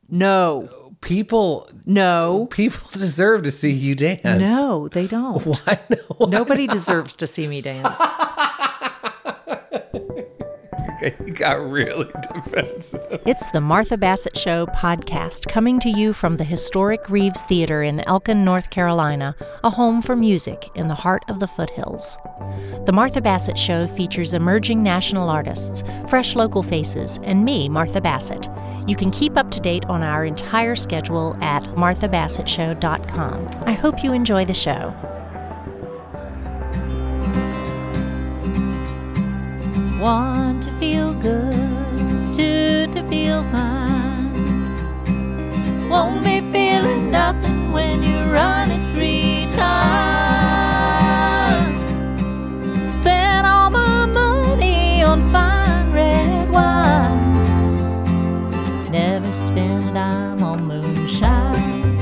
No. No. People deserve to see you dance. No, they don't. Why? Nobody deserves to see me dance. Okay, you got really defensive. It's the Martha Bassett Show podcast, coming to you from the historic Reeves Theater in Elkin, North Carolina, a home for music in the heart of the foothills. The Martha Bassett Show features emerging national artists, fresh local faces, and me, Martha Bassett. You can keep up to date on our entire schedule at marthabassettshow.com. I hope you enjoy the show. One, to feel good, two, to feel fine. Won't be feeling nothing when you run it 3 times. Spent all my money on fine red wine. Never spent a dime on moonshine.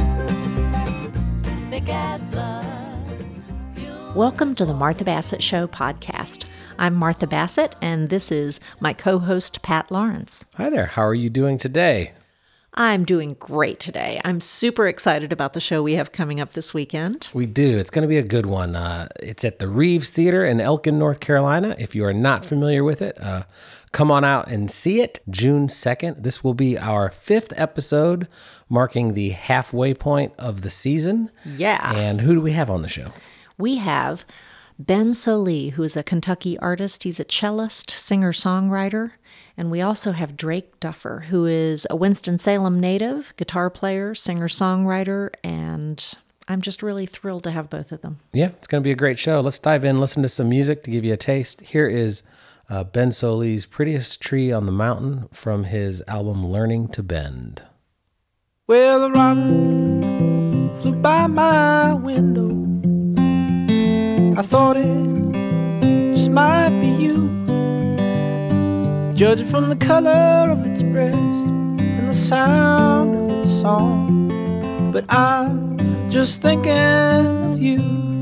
Thick as blood. Welcome to the Martha Bassett Show podcast. I'm Martha Bassett, and this is my co-host, Pat Lawrence. Hi there. How are you doing today? I'm doing great today. I'm super excited about the show we have coming up this weekend. We do. It's going to be a good one. It's at the Reeves Theater in Elkin, North Carolina. If you are not familiar with it, come on out and see it. June 2nd. This will be our 5th episode, marking the halfway point of the season. Yeah. And who do we have on the show? We have Ben Sollee, who is a Kentucky artist. He's a cellist, singer-songwriter. And we also have Drake Duffer, who is a Winston-Salem native, guitar player, singer-songwriter, and I'm just really thrilled to have both of them. Yeah, it's going to be a great show. Let's dive in, listen to some music to give you a taste. Here is Ben Sollee's Prettiest Tree on the Mountain from his album Learning to Bend. Well, a robin flew by my window. I thought it just might be you, judging from the color of its breast and the sound of its song. But I'm just thinking of you,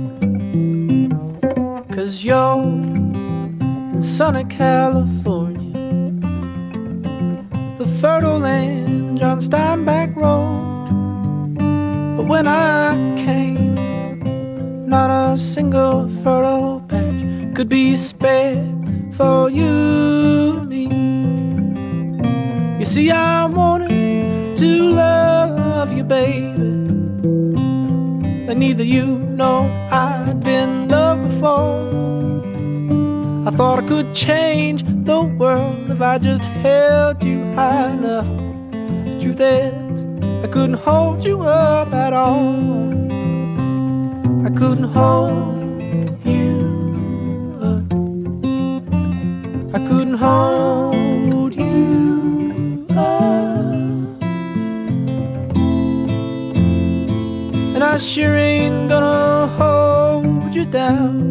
'cause you're in sunny California, the fertile land, John Steinbeck Road. But when I came, not a single fertile patch could be spared for you and me. You see, I wanted to love you, baby, but neither you nor I'd been loved before. I thought I could change the world if I just held you high enough. Truth is, I couldn't hold you up at all. I couldn't hold you up. I couldn't hold you up. And I sure ain't gonna hold you down.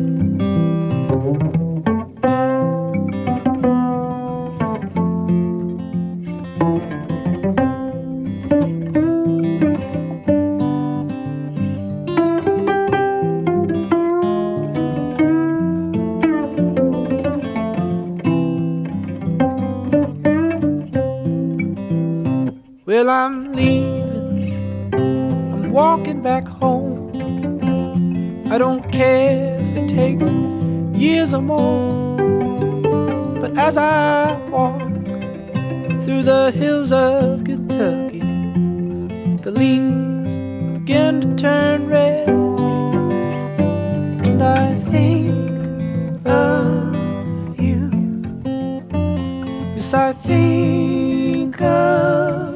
Well, I'm leaving, I'm walking back home. I don't care if it takes years or more. But as I walk through the hills of Kentucky, the leaves begin to turn red, and I think of you. Yes, I think of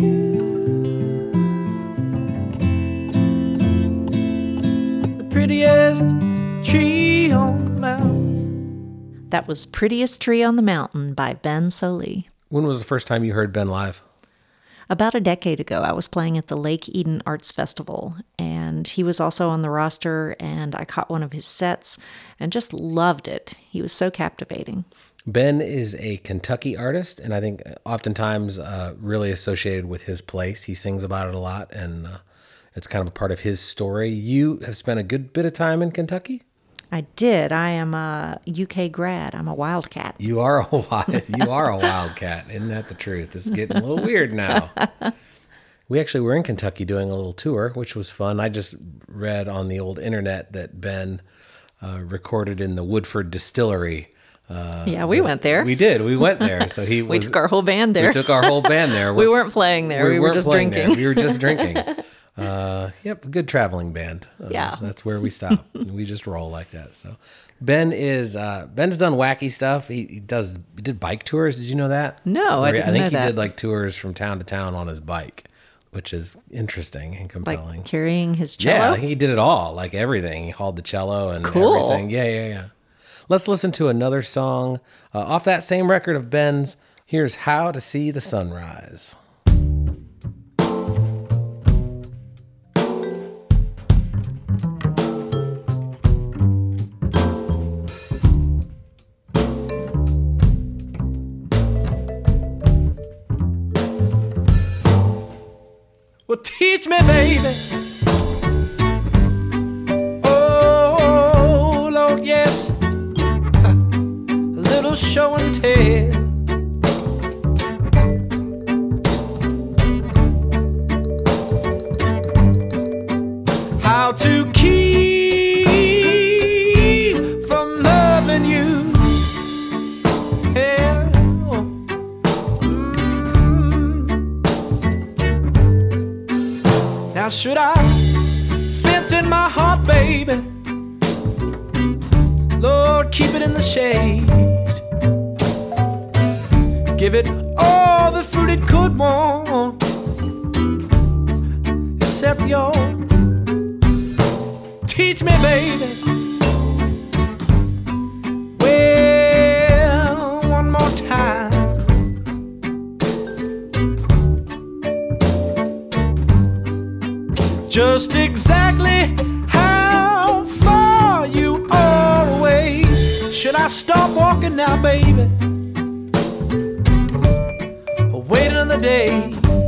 prettiest tree on the mountain. That was Prettiest Tree on the Mountain by Ben Sollee. When was the first time you heard Ben live? About a decade ago, I was playing at the Lake Eden Arts Festival, and he was also on the roster, and I caught one of his sets and just loved it. He was so captivating. Ben is a Kentucky artist, and I think oftentimes really associated with his place. He sings about it a lot, and it's kind of a part of his story. You have spent a good bit of time in Kentucky? I did. I am a UK grad. I'm a wildcat. You are a wildcat. Isn't that the truth? It's getting a little weird now. We actually were in Kentucky doing a little tour, which was fun. I just read on the old internet that Ben recorded in the Woodford Distillery. Yeah, we went there. We did. We went there. So we took our whole band there. We took our whole band there. We weren't playing there. We were just drinking. There. We were just drinking. Yep, good traveling band. Yeah, that's where we stop. We just roll like that. So Ben's done wacky stuff. He did bike tours. Did you know that? No, I didn't know that. I think he did like tours from town to town on his bike, which is interesting and compelling. Like carrying his cello? Yeah, I think he did it all, like everything. He hauled the cello and cool. everything. Yeah. Let's listen to another song off that same record of Ben's. Here's How to See the Sunrise. Well, teach me, baby. Oh, Lord, yes. A little show and tell. How to keep from loving you. Yeah. Now should I fence in my heart, baby? Lord, keep it in the shade. Give it all the fruit it could want, except yours. Teach me, baby. Well, one more time. Just exactly how far you are away. Should I stop walking now, baby? Or wait another day?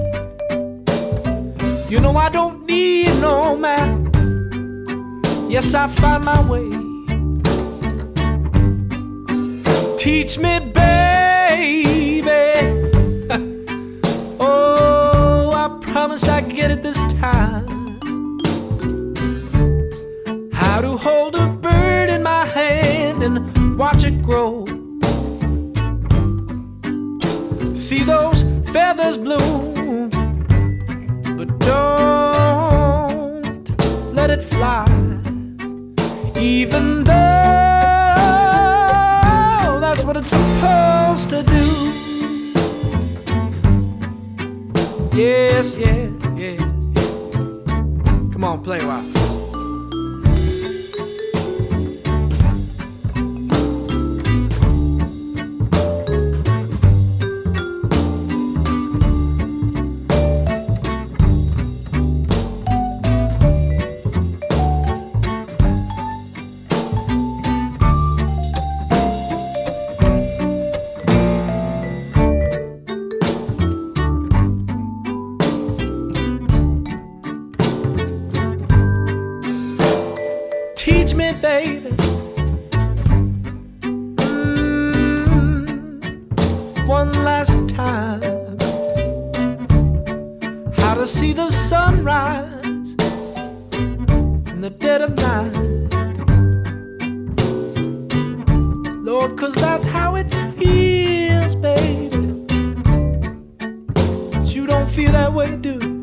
You know I don't need no map. Yes, I find my way. Teach me, baby. Oh, I promise I get it this time. How to hold a bird in my hand and watch it grow. See those feathers bloom, but don't let it fly. Even though that's what it's supposed to do. Yes, yes, yes, yes. Come on, play a while. Teach me, baby. One last time. How to see the sunrise in the dead of night. Lord, 'cause that's how it feels, baby. But you don't feel that way, do you?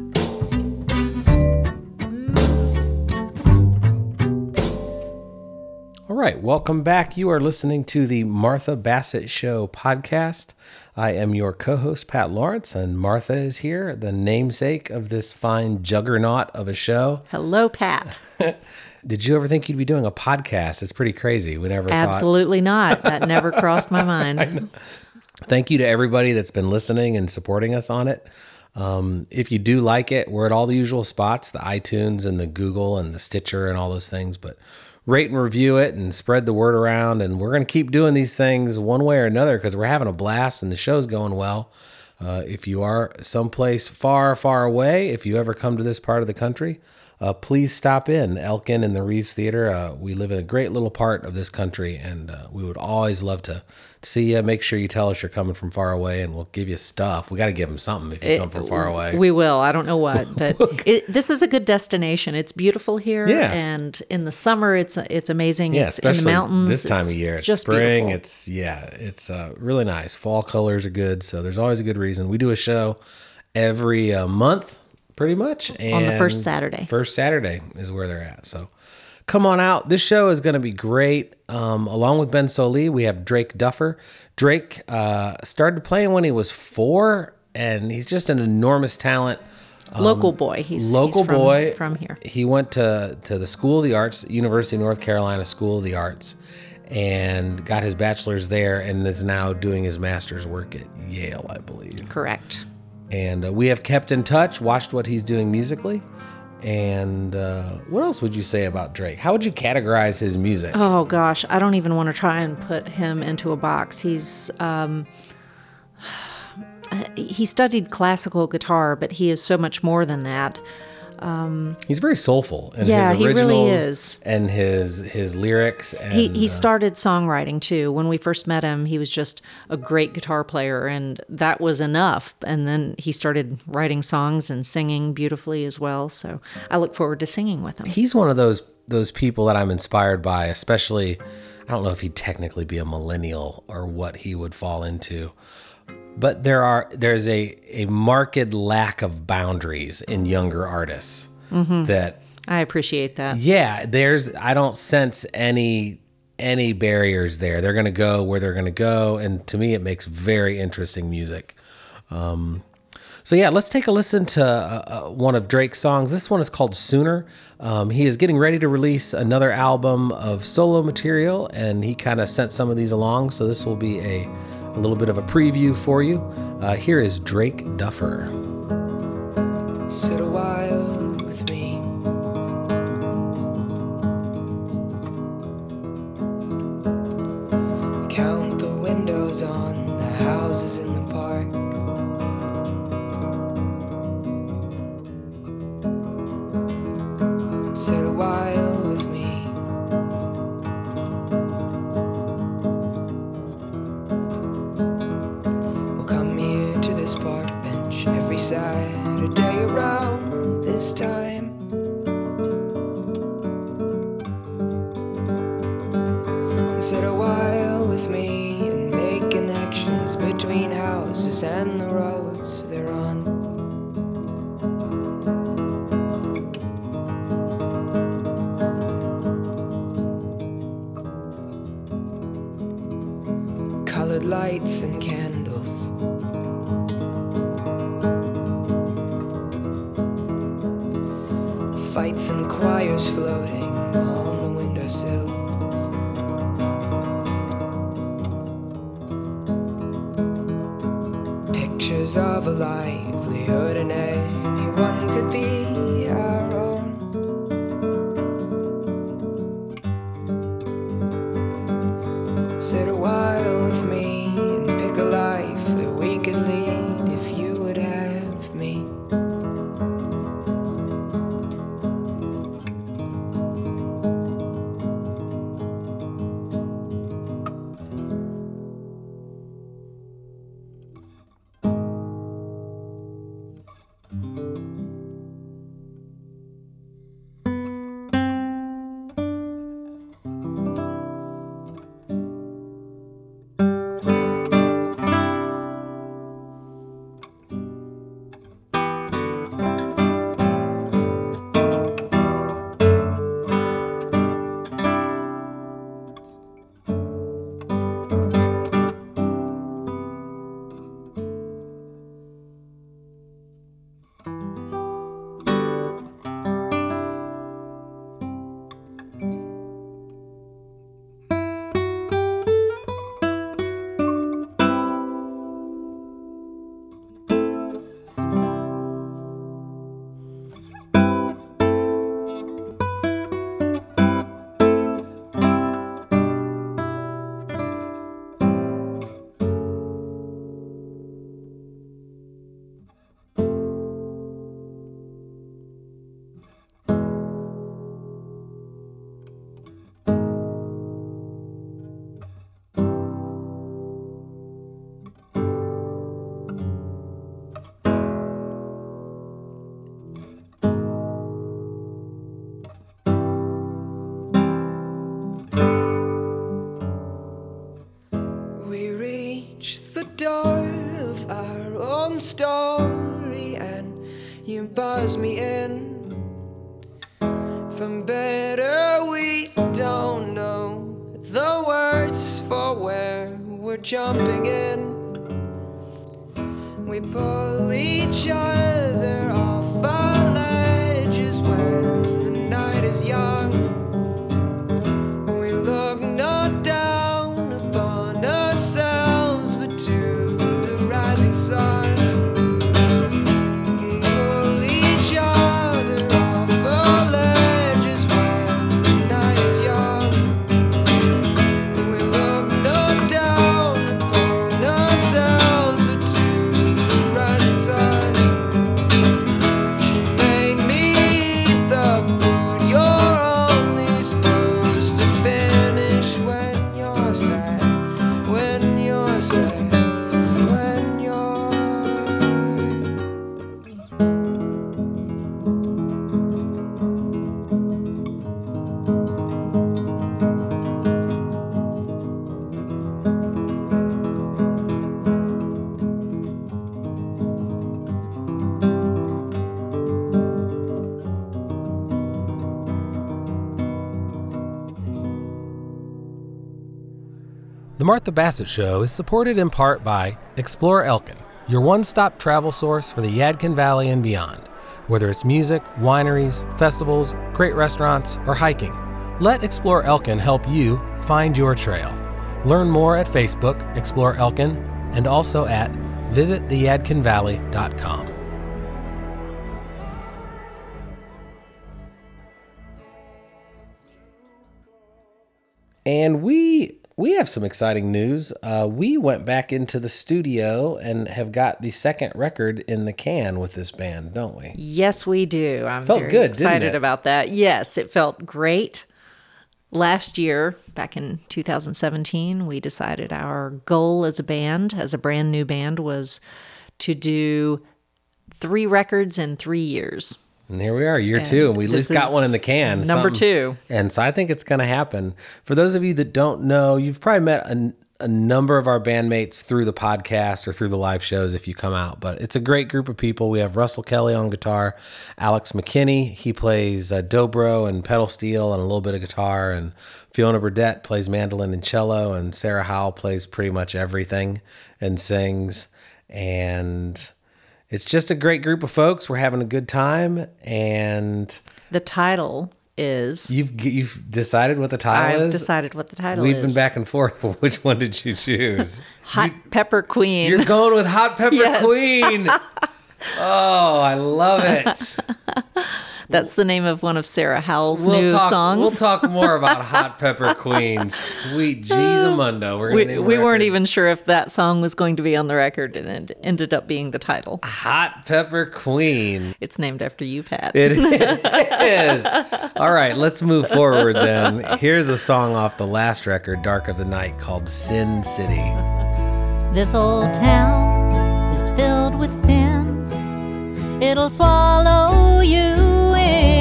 All right, welcome back. You are listening to the Martha Bassett Show podcast. I am your co-host, Pat Lawrence, and Martha is here, the namesake of this fine juggernaut of a show. Hello, Pat. Did you ever think you'd be doing a podcast? It's pretty crazy. We never Absolutely not. That never crossed my mind. Thank you to everybody that's been listening and supporting us on it. If you do like it, we're at all the usual spots, the iTunes and the Google and the Stitcher and all those things, but rate and review it and spread the word around. And we're going to keep doing these things one way or another because we're having a blast and the show's going well. If you are someplace far, far away, if you ever come to this part of the country, please stop in Elkin and the Reeves Theater. We live in a great little part of this country, and we would always love to see you. Make sure you tell us you're coming from far away, and we'll give you stuff. We got to give them something if you come from far away. We will. I don't know what, but this is a good destination. It's beautiful here, and in the summer, it's amazing. Yeah, it's in the especially mountains. this time of year. It's just spring. Beautiful. It's really nice. Fall colors are good, so there's always a good reason. We do a show every month, pretty much, and on the first Saturday. First Saturday is where they're at. So come on out. This show is going to be great. Along with Ben Sollee, we have Drake Duffer. Drake started playing when he was 4, and he's just an enormous talent. Local boy. He's from here. He went to the School of the Arts, University of North Carolina School of the Arts, and got his bachelor's there, and is now doing his master's work at Yale, I believe. Correct. And we have kept in touch, watched what he's doing musically. And what else would you say about Drake? How would you categorize his music? Oh, gosh. I don't even want to try and put him into a box. He studied classical guitar, but he is so much more than that. He's very soulful in his originals, he really is. And his lyrics. And, he started songwriting too. When we first met him, he was just a great guitar player, and that was enough. And then he started writing songs and singing beautifully as well. So I look forward to singing with him. He's one of those people that I'm inspired by, especially, I don't know if he'd technically be a millennial or what he would fall into. But there's a marked lack of boundaries in younger artists that I appreciate that. Yeah, I don't sense any barriers there. They're going to go where they're going to go, and to me, it makes very interesting music. So yeah, let's take a listen to one of Drake's songs. This one is called Sooner. He is getting ready to release another album of solo material, and he kind of sent some of these along. So this will be a little bit of a preview for you. Here is Drake Duffer. Sit a while with me. Count the windows on the houses in the park. Sit a while with me. Park bench every Saturday around this time. Sit a while with me and make connections between houses and the roads they're on. Colored lights and candles. Fights and choirs floating on the windowsills. Pictures of a livelihood and anyone could be our own. Sit a while with me and pick a life that we could lead if you would have me. own story and you buzz me in. From better we don't know the words for where we're jumping in. We pull each other off our ledges when the night is young. We look not down upon ourselves but to the rising sun. Pull each other off our ledges when the night is young. We look not down upon ourselves but to the rising sun. She made me eat the food you're only supposed to finish when you're sad, when you're sad, when you're. The Martha Bassett Show is supported in part by Explore Elkin, your one-stop travel source for the Yadkin Valley and beyond. Whether it's music, wineries, festivals, great restaurants, or hiking, let Explore Elkin help you find your trail. Learn more at Facebook, Explore Elkin, and also at visittheyadkinvalley.com. And we have some exciting news. We went back into the studio and have got the second record in the can with this band, don't we? Yes, we do. I'm Felt very good, excited didn't it? about that. Yes, it felt great. Last year, back in 2017, we decided our goal as a band, as a brand new band, was to do 3 records in 3 years. And here we are, year 2, and we at this least got is one in the can. number something. 2. And so I think it's going to happen. For those of you that don't know, you've probably met a number of our bandmates through the podcast or through the live shows if you come out. But it's a great group of people. We have Russell Kelly on guitar, Alex McKinney. He plays dobro and pedal steel and a little bit of guitar. And Fiona Burdett plays mandolin and cello. And Sarah Howell plays pretty much everything and sings. And it's just a great group of folks. We're having a good time. And The title is... You've decided what the title is? I've decided what the title We've is. been back and forth. But which one did you choose? Hot Pepper Queen. You're going with Hot Pepper Yes. Queen. Oh, I love it. That's the name of one of Sarah Howell's new songs. We'll talk more about Hot Pepper Queen. Sweet Jesus-mundo. We weren't even sure if that song was going to be on the record, and it ended up being the title. Hot Pepper Queen. It's named after you, Pat. It is. All right, let's move forward then. Here's a song off the last record, Dark of the Night, called Sin City. This old town is filled with sin. It'll swallow you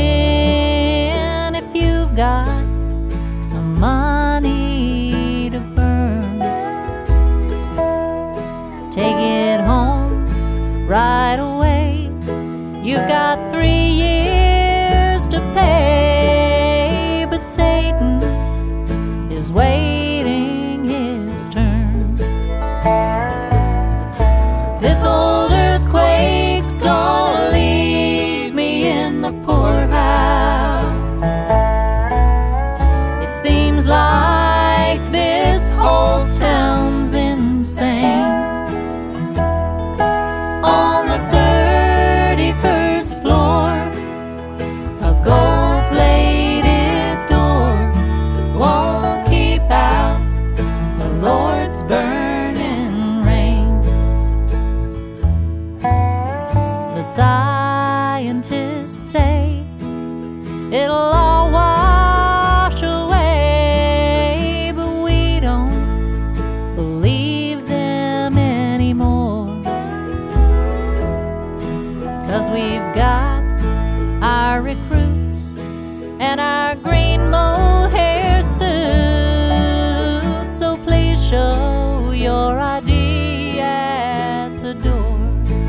in if you've got some money to burn. Take it home right away. You've got 3 years to pay, but Satan is waiting his turn. This old earthquake's gonna leave me in the poorhouse. It seems like this whole town's insane. On the 31st floor, a gold-plated door won't keep out the Lord's burning rain. The scientists say it'll all wash away, but we don't believe them anymore. 'Cause we've got our recruits and our green mohair suits, so please show your ID at the door.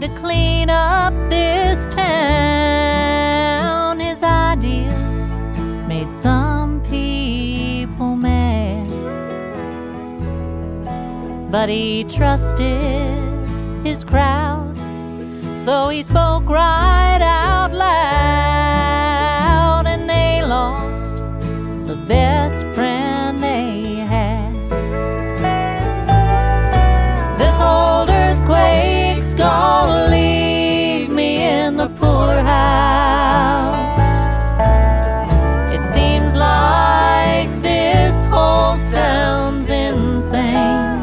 to clean up this town. His ideas made some people mad, but he trusted his crowd, so he spoke right out loud, and they lost the best friend they had. This old earthquake's gonna leave me in the poorhouse. It seems like this whole town's insane.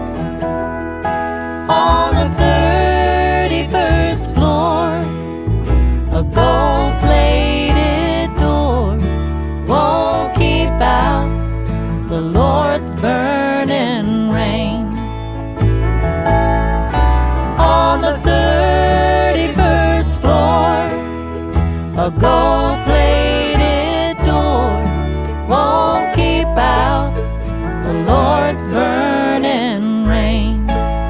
On the 31st floor, a gold-plated door won't keep out the Lord's burning rain. On the 31st floor, a gold-plated door won't keep out the Lord's burning rain.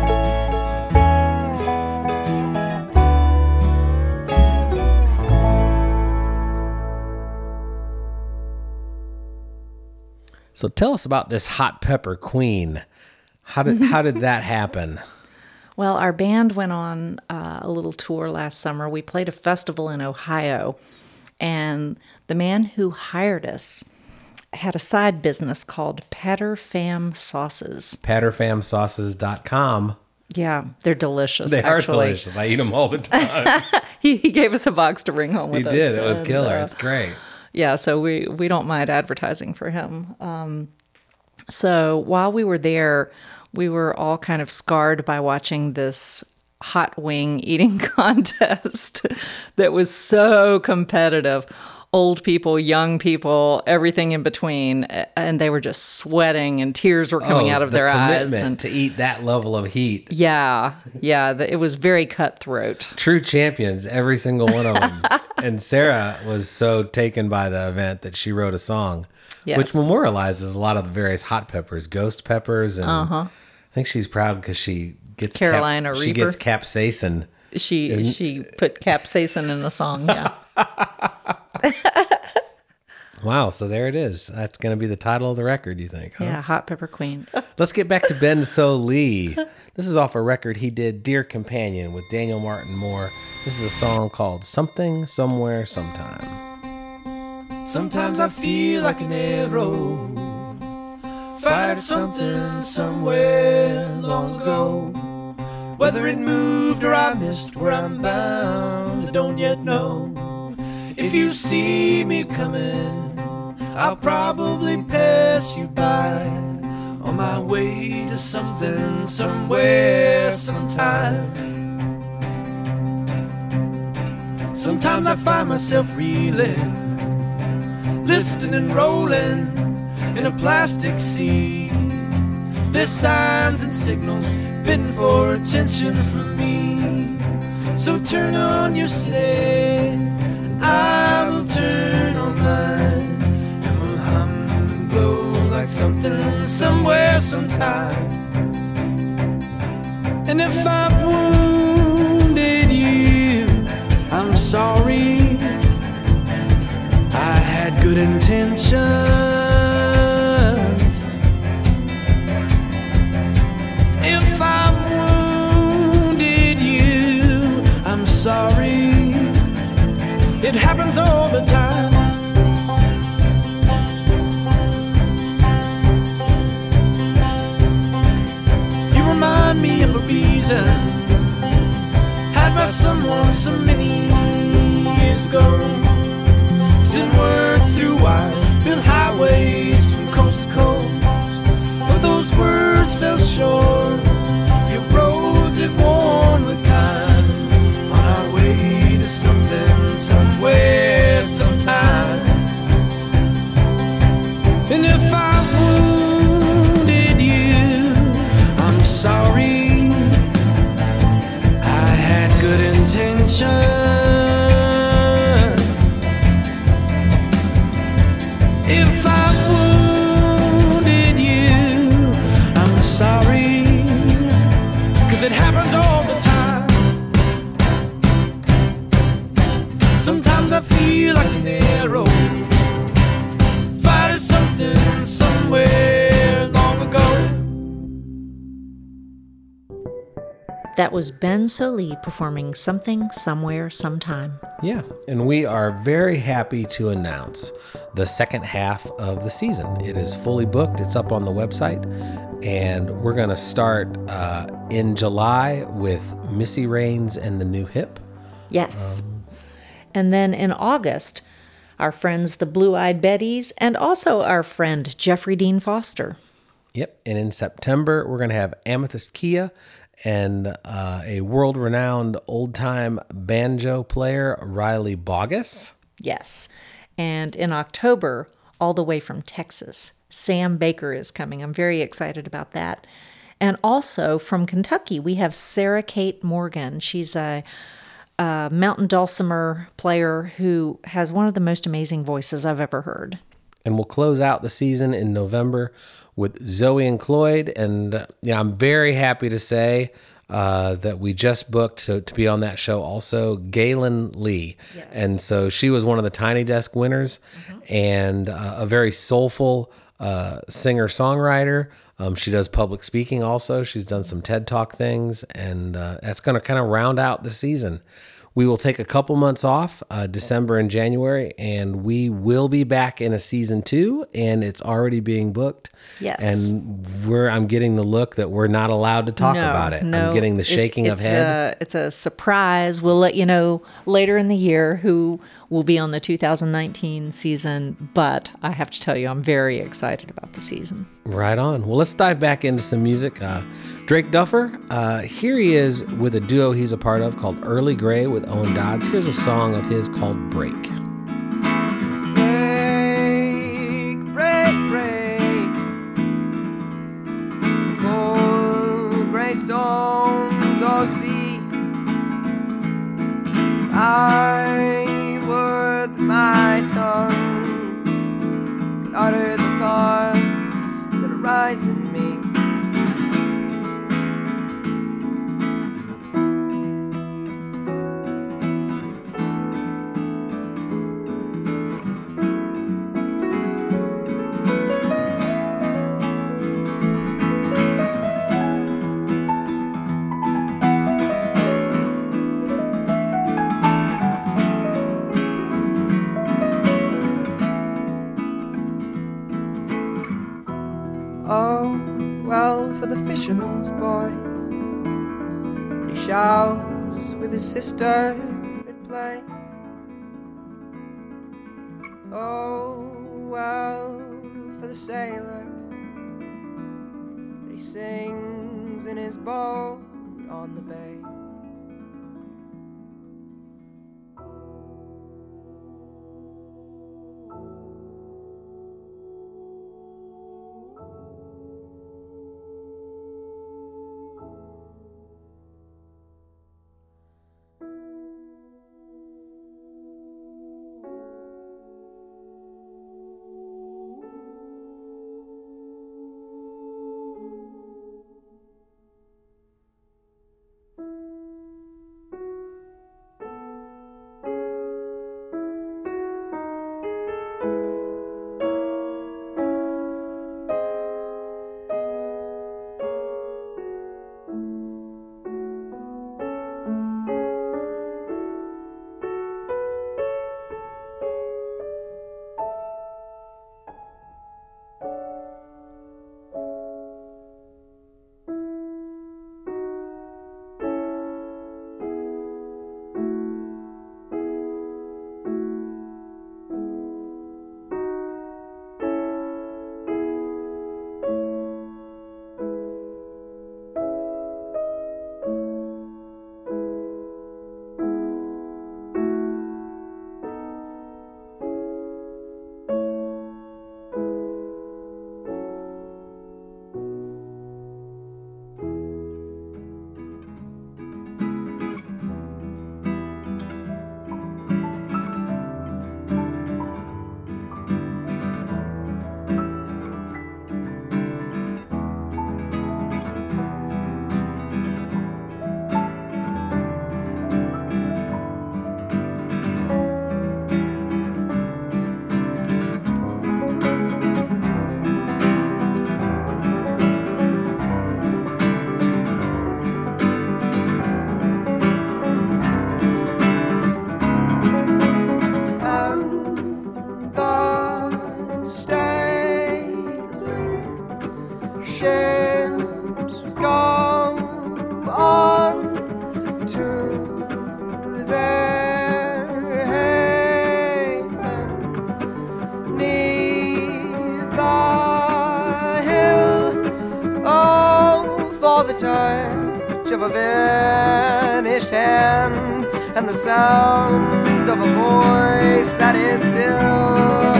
So tell us about this Hot Pepper Queen. How did that happen? Well, our band went on a little tour last summer. We played a festival in Ohio, and the man who hired us had a side business called Patterfam Sauces. Patterfamsauces.com. Yeah, they're delicious. They actually. are delicious. I eat them all the time. He gave us a box to bring home with He us. did. It was and, killer. It's great. Yeah, so we don't mind advertising for him. So while we were there, we were all kind of scarred by watching this hot wing eating contest that was so competitive. Old people, young people, everything in between, and they were just sweating and tears were coming out of their eyes. And to eat that level of heat. Yeah, it was very cutthroat. True champions, every single one of them. And Sarah was so taken by the event that she wrote a song, which memorializes a lot of the various hot peppers, ghost peppers, and I think she's proud because she gets Carolina she Reaper. gets capsaicin. She put capsaicin in the song. Yeah. Wow, so there it is. That's going to be the title of the record, you think? Huh? Yeah, Hot Pepper Queen. Let's get back to Ben So Lee. This is off a record he did, Dear Companion, with Daniel Martin Moore. This is a song called Something, Somewhere, Sometime. Sometimes I feel like an arrow, fired something somewhere long ago. Whether it moved or I missed where I'm bound, I don't yet know. If you see me coming, I'll probably pass you by, on my way to something, somewhere, sometime. Sometimes I find myself reeling, listing and rolling in a plastic sea. There's signs and signals bidding for attention from me. So turn on your city, I will turn on mine, and we'll hum and blow like something, somewhere, sometime. And if I've wounded you, I'm sorry. I had good intentions. If I've wounded you, I'm sorry. It happens all the time. You remind me of a reason had by someone so many years ago. Send words through wires, build highways from coast to coast. But those words fell short. Your roads have worn with time, on our way to something, somewhere, sometime. And if I've wounded you, I'm sorry. I had good intentions. If I've wounded you, I'm sorry, 'cause it happens all the time. feel like an arrow, fighting something somewhere long ago. That was Ben Soli performing Something, Somewhere, Sometime. Yeah, and we are very happy to announce the second half of the season. It is fully booked. It's up on the website, and we're going to start in July with Missy Raines and the New Hip. Yes. And then in August, our friends the Blue-Eyed Betties and also our friend Jeffrey Dean Foster. Yep, and in September, we're going to have Amethyst Kia and a world-renowned old-time banjo player, Riley Bogus. Yes. And in October, all the way from Texas, Sam Baker is coming. I'm very excited about that. And also from Kentucky, we have Sarah Kate Morgan. She's a mountain dulcimer player who has one of the most amazing voices I've ever heard. And we'll close out the season in November with Zoe and Cloyd. And I'm very happy to say that we just booked to be on that show also Galen Lee. Yes. And so she was one of the Tiny Desk winners and a very soulful singer-songwriter. She does public speaking also. She's done some TED Talk things, and that's going to kind of round out the season. We will take a couple months off, December and January, and we will be back in a season 2, and it's already being booked. Yes. And I'm getting the look that we're not allowed to talk about it. I'm getting the shaking of head. It's a surprise. We'll let you know later in the year who will be on the 2019 season, but I have to tell you, I'm very excited about the season. Right on. Well, let's dive back into some music. Drake Duffer, here he is with a duo he's a part of called Early Grey with Owen Dodds. Here's a song of his called Break. Break, break, break. Cold gray stones or sea. I would my tongue could utter the thoughts that arise in me. Oh, well, for the fisherman's boy, but he shouts with his sister at play. Oh, well, for the sailor, that he sings in his boat on the bay. stately ships go on to their haven neath the hill. Oh, for the touch of a vanished hand and the sound of a voice that is still.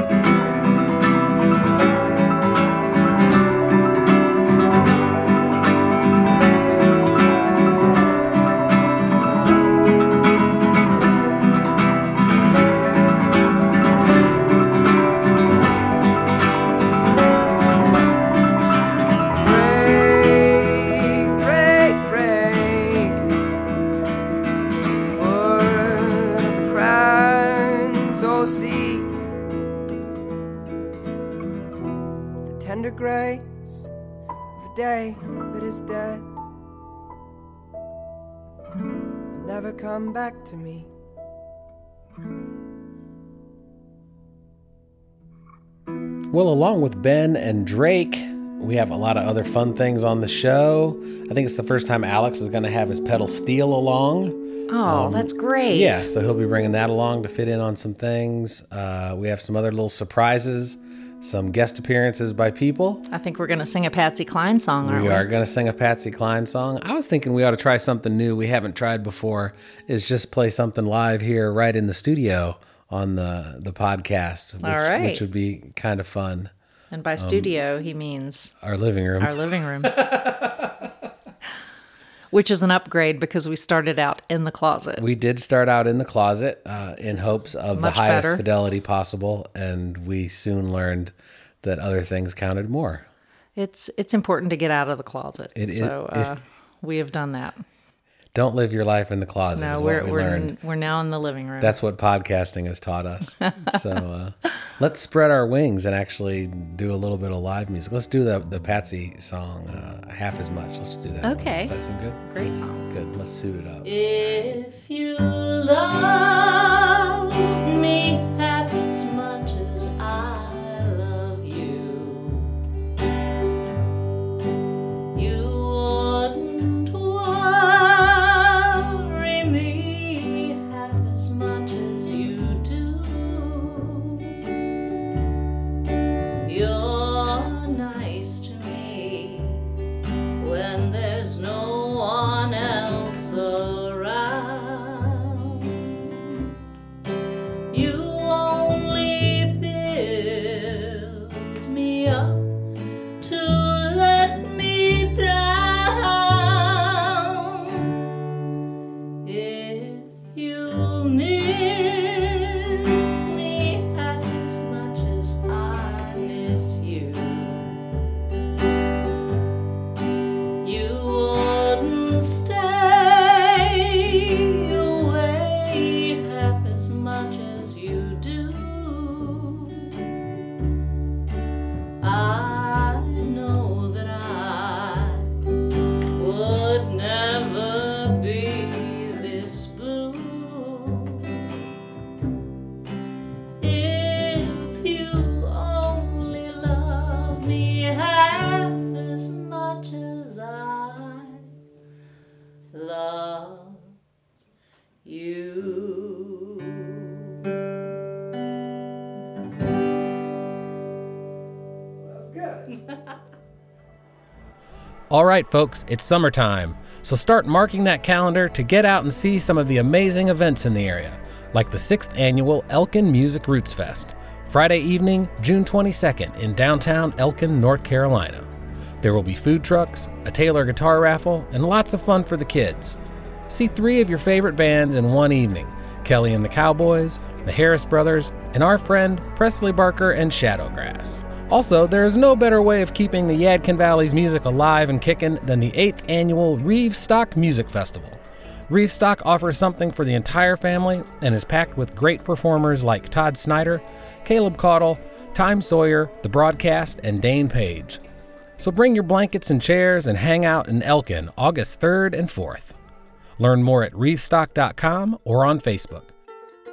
Tender grace of a day that is dead will never come back to me. Well, along with Ben and Drake, we have a lot of other fun things on the show. I think it's the first time Alex is going to have his pedal steel along. Oh, that's great. Yeah, so he'll be bringing that along to fit in on some things. We have some other little surprises, some guest appearances by people. I think we're going to sing a Patsy Cline song, aren't we? We are going to sing a Patsy Cline song. I was thinking we ought to try something new we haven't tried before, is just play something live here right in the studio on the podcast, which would be kind of fun. And by studio, he means... Our living room. Our living room. Which is an upgrade because we started out in the closet. We did start out in the closet in hopes of the highest fidelity possible, and we soon learned that other things counted more. It's important to get out of the closet. We have done that. Don't live your life in the closet. No, we're now in the living room. That's what podcasting has taught us. So let's spread our wings and actually do a little bit of live music. Let's do the Patsy song, Half as Much. Let's do that. Okay. Does that seem good? Great song. Good. Let's suit it up. If you love me half as much as I love you, you wouldn't worry me half as much as you do. You're nice to me when there's no one else around. You only build me up to let me down. If you miss me half as much as I miss you, you wouldn't stay away half as much as you do. I know that I would never be this blue if you only love me half as much as I love you. All right, folks, it's summertime, so start marking that calendar to get out and see some of the amazing events in the area, like the 6th annual Elkin Music Roots Fest, Friday evening, June 22nd in downtown Elkin, North Carolina. There will be food trucks, a Taylor guitar raffle, and lots of fun for the kids. See 3 of your favorite bands in one evening, Kelly and the Cowboys, the Harris Brothers, and our friend Presley Barker and Shadowgrass. Also, there is no better way of keeping the Yadkin Valley's music alive and kicking than the 8th annual Reevestock Music Festival. Reevestock offers something for the entire family and is packed with great performers like Todd Snyder, Caleb Caudle, Time Sawyer, The Broadcast, and Dane Page. So bring your blankets and chairs and hang out in Elkin August 3rd and 4th. Learn more at reevestock.com or on Facebook.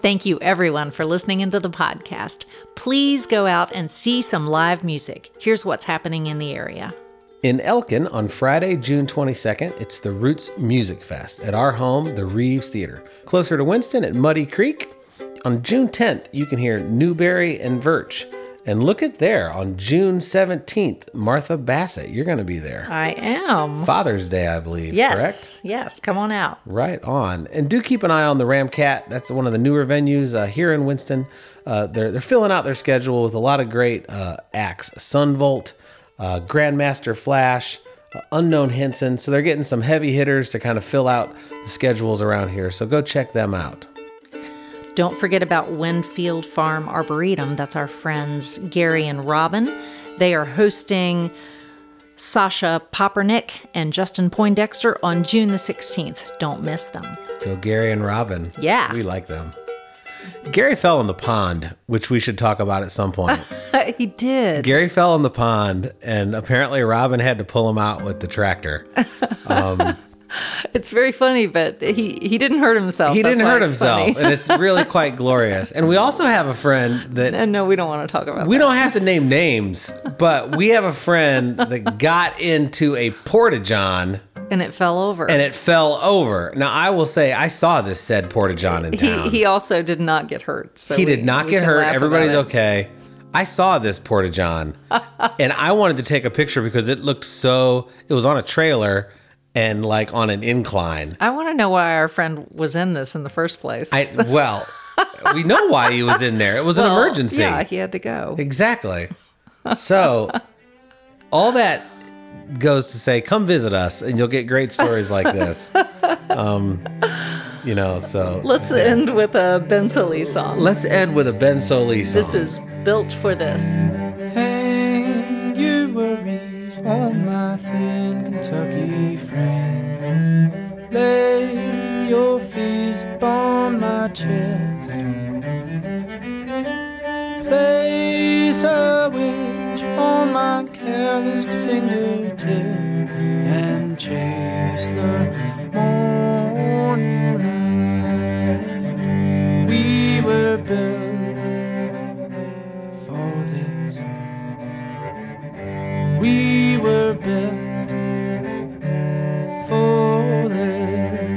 Thank you, everyone, for listening into the podcast. Please go out and see some live music. Here's what's happening in the area. In Elkin, on Friday, June 22nd, it's the Roots Music Fest at our home, the Reeves Theater. Closer to Winston at Muddy Creek, on June 10th, you can hear Newberry and Virch. And look at there, on June 17th, Martha Bassett. You're going to be there. I am. Father's Day, I believe, Yes, correct? yes. Come on out. Right on. And do keep an eye on the Ramcat. That's one of the newer venues here in Winston. They're filling out their schedule with a lot of great acts. Sunvolt, Grandmaster Flash, Unknown Henson. So they're getting some heavy hitters to kind of fill out the schedules around here. So go check them out. Don't forget about Winfield Farm Arboretum. That's our friends Gary and Robin. They are hosting Sasha Poppernick and Justin Poindexter on June the 16th. Don't miss them. Go Gary and Robin. Yeah. We like them. Gary fell in the pond, which we should talk about at some point. He did. Gary fell in the pond, and apparently Robin had to pull him out with the tractor. It's very funny, but he didn't hurt himself. He That's didn't why hurt it's himself, funny. and it's really quite glorious. And we also have a friend that And no, we don't want to talk about we that. don't have to name names, but we have a friend that got into a porta-john And it fell over. and it fell over. Now, I will say I saw this said porta-john in town. He also did not get hurt. So He did not we get can hurt. laugh Everybody's about it. okay. I saw this porta-john, and I wanted to take a picture because it looked so. It was on a trailer and like on an incline. I want to know why our friend was in this in the first place. Well, we know why he was in there. It was an Well, emergency. Yeah, he had to go. Exactly. So, all that goes to say, come visit us, and you'll get great stories like this. So Let's end with a Ben Sollee song. let's end with a Ben Sollee song. This is Built for This. Hang your worries on my thin Kentucky friend. Lay your fears upon my chest. Place a winch on my calloused fingertip and chase the morning light. We were built for this. We were built for this.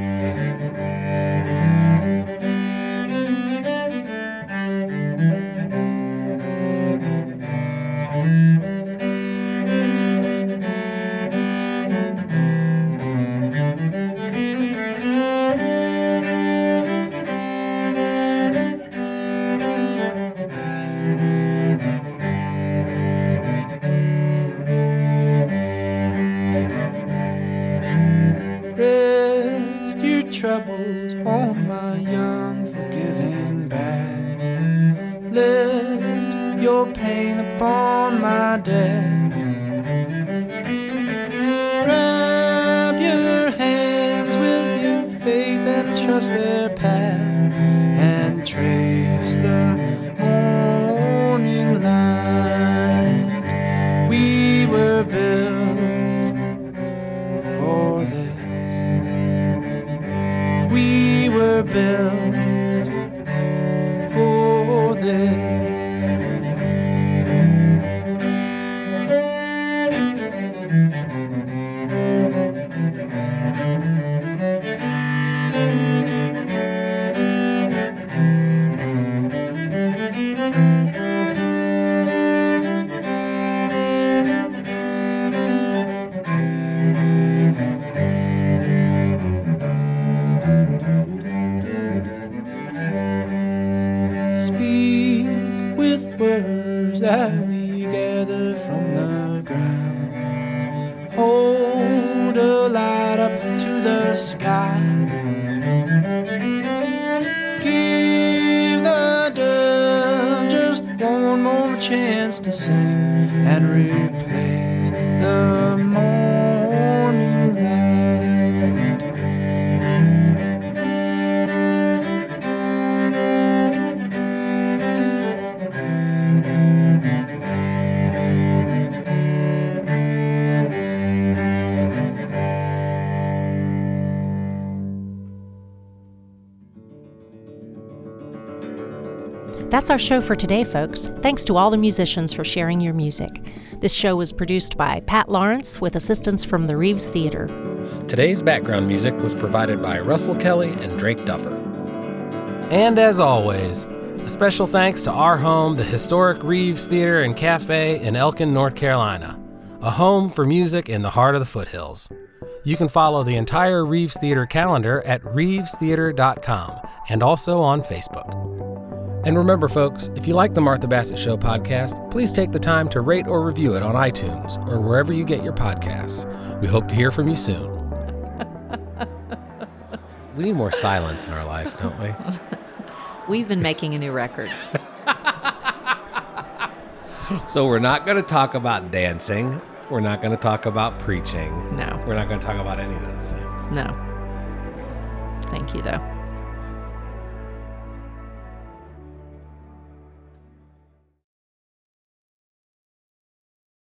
Rest your troubles on my young forgiving back. Lift your pain upon my deck. Wrap your hands with your faith and trust their path, and trace the morning light. We were built for this. We were built for this. Speak with words that we gather from the ground. Hold a light up to the sky. Give the dove just one more chance to sing and replace the morning light. that's our show for today, folks. Thanks to all the musicians for sharing your music. This show was produced by Pat Lawrence with assistance from the Reeves Theater. Today's background music was provided by Russell Kelly and Drake Duffer. And as always, a special thanks to our home, the historic Reeves Theater and Cafe in Elkin, North Carolina, a home for music in the heart of the foothills. You can follow the entire Reeves Theater calendar at reevestheater.com and also on Facebook. And remember, folks, if you like the Martha Bassett Show podcast, please take the time to rate or review it on iTunes or wherever you get your podcasts. We hope to hear from you soon. We need more silence in our life, don't we? We've been making a new record. So we're not going to talk about dancing. We're not going to talk about preaching. No. We're not going to talk about any of those things. No. Thank you, though.